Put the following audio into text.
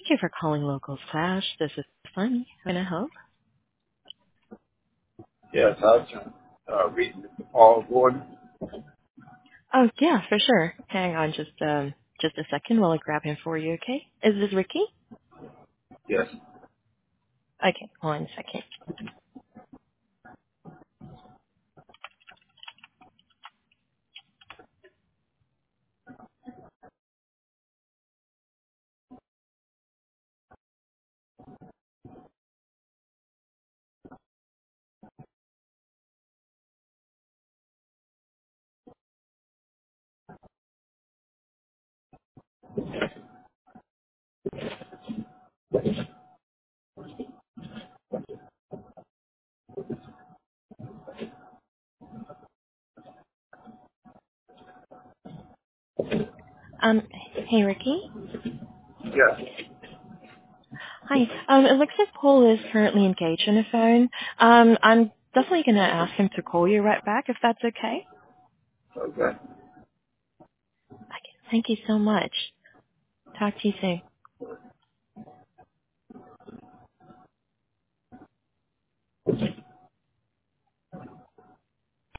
Thank you for calling Locals Flash. This is Funny. Can I help? Yes, I was reading the Paul Gordon. Oh, yeah, for sure. Hang on just a second while I grab him for you, okay? Is this Ricky? Yes. Okay, 1 second. Um, hey, Ricky? Yes. Hi. It looks like Paul is currently engaged on the phone. I'm definitely going to ask him to call you right back if that's okay. Okay. Okay, thank you so much. Talk to you soon.